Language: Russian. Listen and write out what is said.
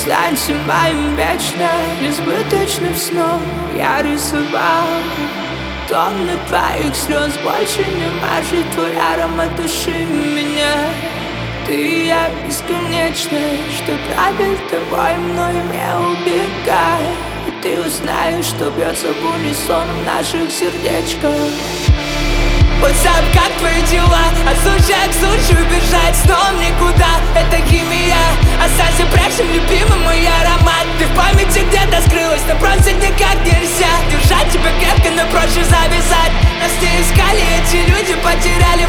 Останься моим вечно несбыточным сном. Я рисовал тонны твоих слез. Больше не может твой аромат души меня. Ты и я бесконечны, что правит тобой мной не убегай. И ты узнаешь, что бьется в унисон в наших сердечках. WhatsApp, как твои дела? От случая к случаю бежать снова никуда. Это химия, останься прежним, любимый мой аромат. Ты в памяти где-то скрылась, но просто никак нельзя держать тебя крепко, но проще завязать. Нас не искали, эти люди потеряли